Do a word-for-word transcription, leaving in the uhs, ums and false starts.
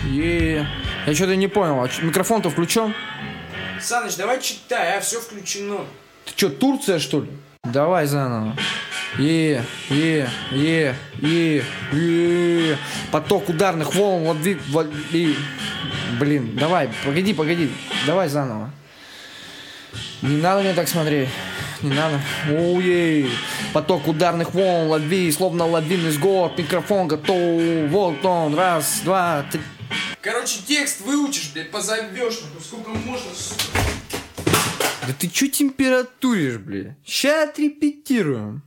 Е, я что-то не понял, а микрофон-то включен? Саныч, давай читай, а все включено. Ты что, Турция, что ли? Давай заново. Е, е, е, е, е. Поток ударных волн, вот ви, вот, и... Блин, давай, погоди, погоди, давай заново. Не надо мне так смотреть. Не надо. Уей. Поток ударных волн, лови, словно лавинный сгор. Микрофон готов. Вот он. Раз, два, три. Короче, текст выучишь, блядь, позовешь. Сколько можно, сука. Да ты чё температуришь, блядь? Ща отрепетируем.